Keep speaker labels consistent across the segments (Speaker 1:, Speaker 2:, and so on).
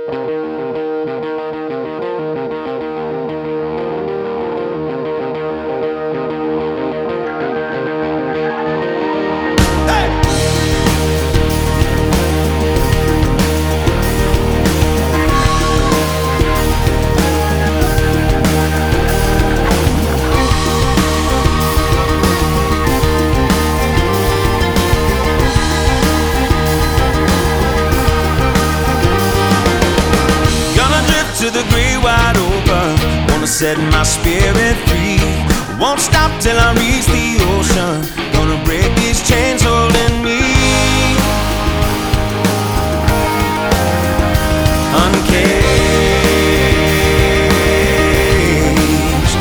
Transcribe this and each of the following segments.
Speaker 1: To the great wide open, wanna set my spirit free. Won't stop till I reach the ocean. Gonna break these chains holding me. Uncaged.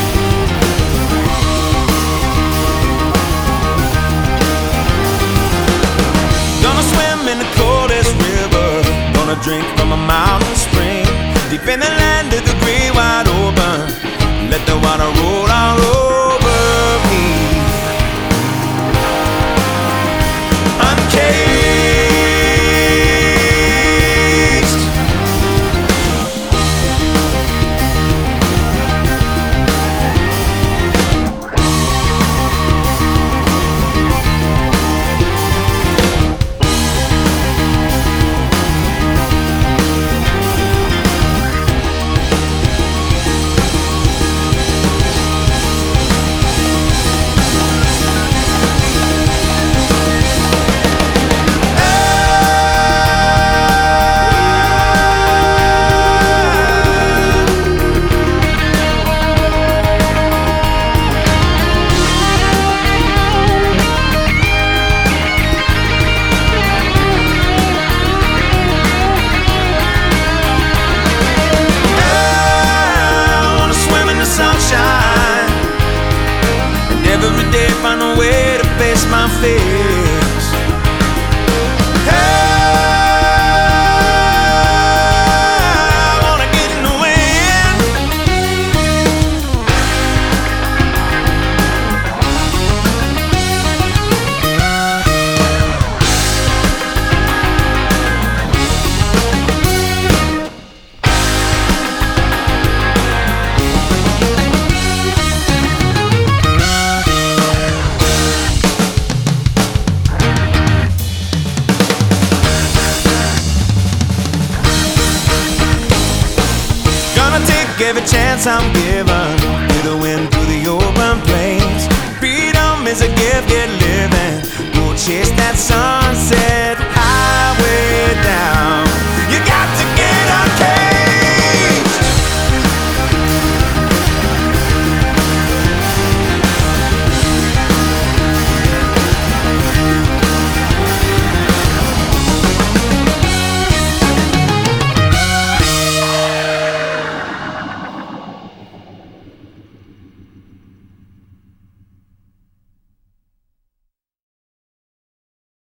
Speaker 1: Gonna swim in the coldest river. Gonna drink from a mountain spring. Deep in the land of the great wide open, let the water roll all over me. Uncaged. Every day find a way to face my fears. I wanna get in the wind. Every chance I'm given, through the wind, through the open plains. Freedom is a gift, get living. Go chase that sunset.